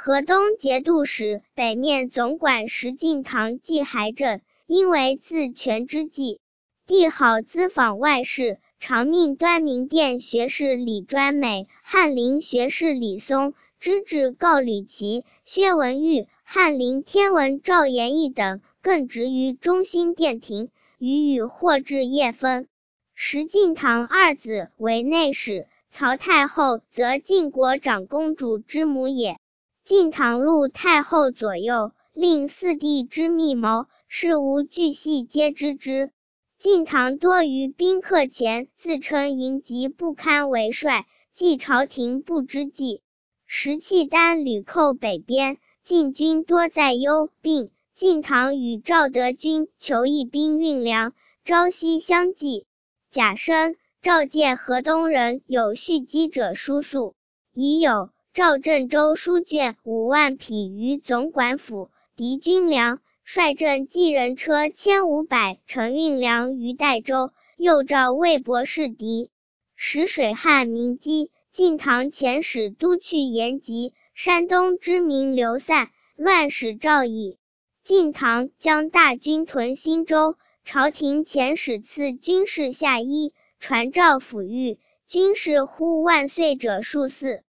河东节度使，北面总管石敬瑭记还镇，因为自权之际，帝好咨访外事，常命端明殿学士李专美、翰林学士李松、知制告吕奇、薛文玉、翰林天文赵延义等，更职于中兴殿庭，予以或至业分。石敬瑭二子为内史，曹太后则晋国长公主之母也。敬瑭录太后左右，令四弟之密谋，事无巨细皆知之。敬瑭多于宾客前自称淫疾不堪为帅，记朝廷不知计。石契丹屡寇北边，晋军多在幽并，敬瑭与赵德军求议兵运粮，朝夕相继。甲申，赵介河东人有蓄积者书诉，已有赵郑州书卷5万匹于总管府，敌军粮，率镇骑人车1500乘运粮于代州，又召魏博士敌。时水旱民饥，敬瑭遣使都去延吉，山东之民流散，乱使赵矣。敬瑭将大军屯新州，朝廷遣使赐军士下衣，传诏抚谕，军士呼万岁者数4。